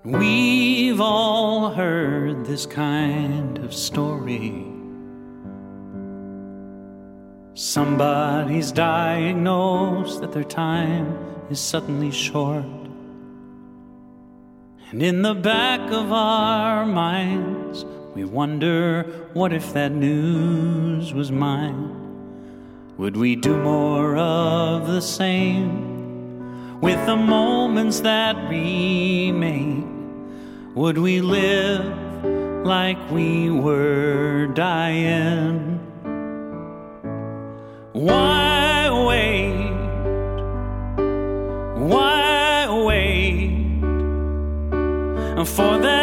We've all heard this kind of story. Somebody's diagnosed that their time is suddenly short. And in the back of our minds, we wonder, what if that news was mine? Would we do more of the same with the moments that remain? Would we live like we were dying? Why wait? Why wait for that